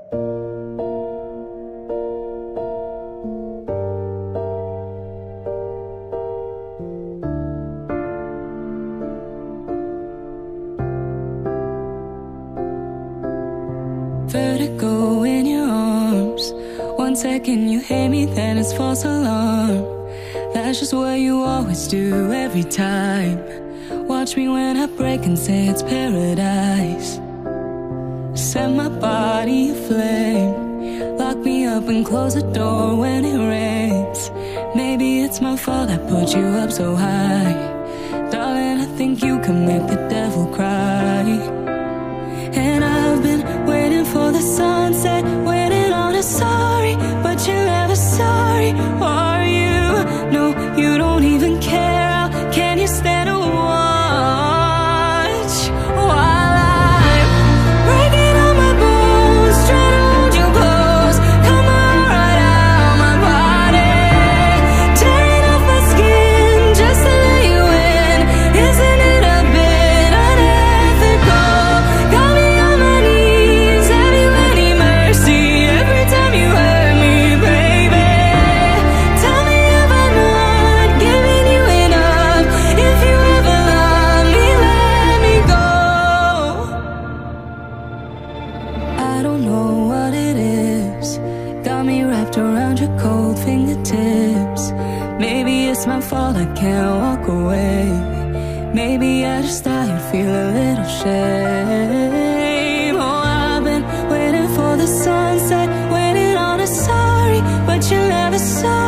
Vertigo in your arms. 1 second you hate me, then it's false alarm. That's just what you always do every time. Watch me when I break and say it's paradise. Set my body aflame. Lock me up and close the door when it rains. Maybe it's my fault I put you up so high. Darling, I think you can make the devil cry. And I've been waiting for the sunset, waiting on a sorry, but you're never sorry, are you? No, you don't even care. How can you stand to watch while I'm breaking all my bones, trying to hold you close? Come on, right out my body, tearing off my skin just to let you in. Isn't it a bit unethical? Got me on my knees, have you any mercy every time you hurt me, baby? Tell me if I'm not giving you enough. If you ever love me, let me go. I don't know what it is, got me wrapped around your cold fingertips. Maybe it's my fault I can't walk away. Maybe I just thought you'd feel a little shame. Oh, I've been waiting for the sunset, waiting on a sorry, but you're never sorry.